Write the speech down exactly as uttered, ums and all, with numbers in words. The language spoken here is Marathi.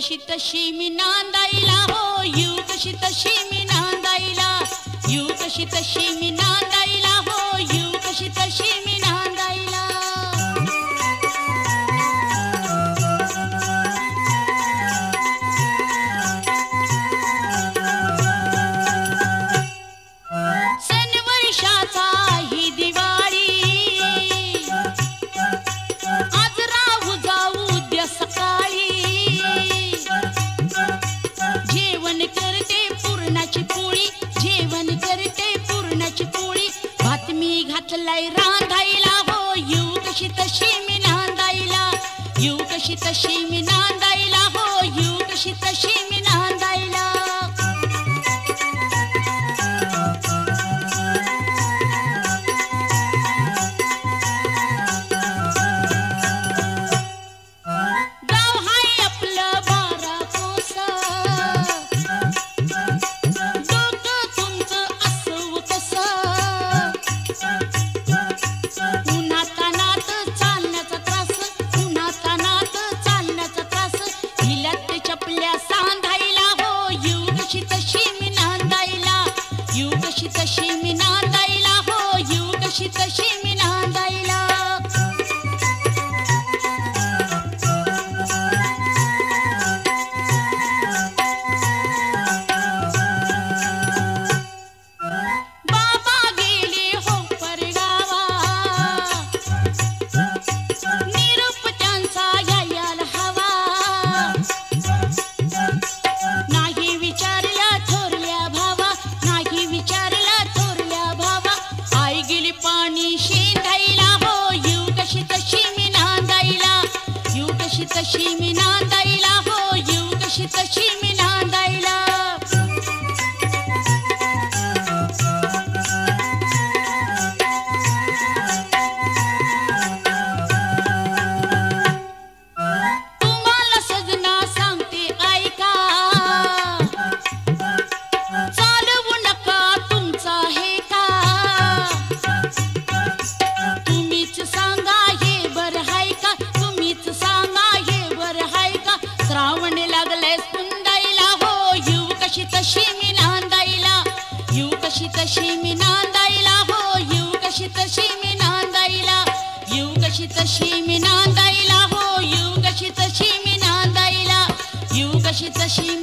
कशी तशी मी नांदायला हो, येऊ कशी तशी मी नांदायला, येऊ कशी तशी मी नांदायला हो, येऊ कशी तशी मी नांदायला. सण वर्षाचा ही दिवाळी, आज राहू जाऊ उद्या सकाळी. जेवण करते पुरणाची पोळी, जेवण करते पुरणाची पोळी, भात मी घातलाय रांधायला हो, येऊ कशी तशी मी नांदायला, येऊ कशी तशी मी नांदायला हो, येऊ कशी तशी मी नांदायला. गाव हाय आपलं बारा कोस, डोकं तुमचं असं कसं. उन्हातानात चालण्याचा त्रास, उन्हातानात चालण्याचा त्रास, हिल्यात चपल्या सांधायला हो, येऊ कशी तशी मी नांदायला, येऊ कशी तशी मी नांदायला हो, येऊ कशी तशी मी नांदायला. बाबा गेले हो परगावा, निरोप त्यांचा यायला हवा. नाही विचारला थोरल्या भावा, नाही विचारला थोरल्या भावा, आई गेली पाणी शेंदायला हो, येऊ कशी तशी मी नांदायला, येऊ कशी तशी मी नांदायला हो, येऊ कशी तशी मी नांदायला. तुम्हाला सजना सांगते ऐका, चालवू नका तुमचा हे का. तुम्हीच सांगा हे बरं हाय का, तुम्हीच सांगा हे बरं हाय का. श्रावण लागलंय सुंदायला हो, येऊ कशी तशी मी नांदायला, येऊ कशी तशी मी नांदायला हो, येऊ कशी तशी मी नांदायला, येऊ कशी तशी मी नांदायला हो, येऊ कशी तशी मी नांदायला, येऊ कशी तशी